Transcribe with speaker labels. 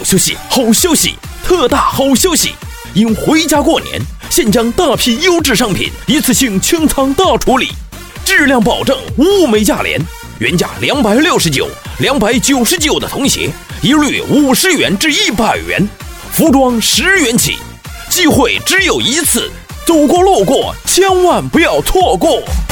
Speaker 1: 消息，好消息！特大好消息！因回家过年，现将大批优质商品一次性清仓大处理，质量保证，物美价廉。原价269、299的童鞋，一律50元至100元，服装10元起。机会只有一次，走过路过，千万不要错过。